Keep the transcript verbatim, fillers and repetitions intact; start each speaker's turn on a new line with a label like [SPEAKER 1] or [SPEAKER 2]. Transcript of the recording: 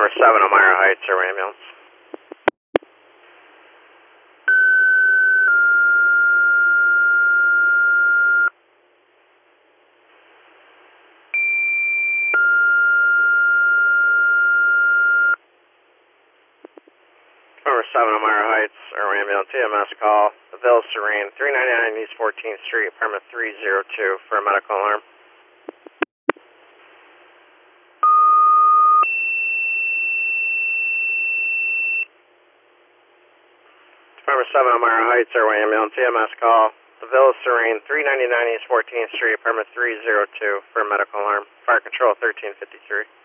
[SPEAKER 1] Number seven, Elmira Heights, Air Ambulance. Number seven, Elmira Heights, Air Ambulance, E M S call, the Villa Serene, three ninety-nine East fourteenth Street, apartment three oh two for a medical alarm. Number seven, Elmira Heights, Airway Ambulance, E M S call, the Villa Serene, three ninety-nine East fourteenth Street, apartment three oh two for a medical alarm. Fire control thirteen fifty-three.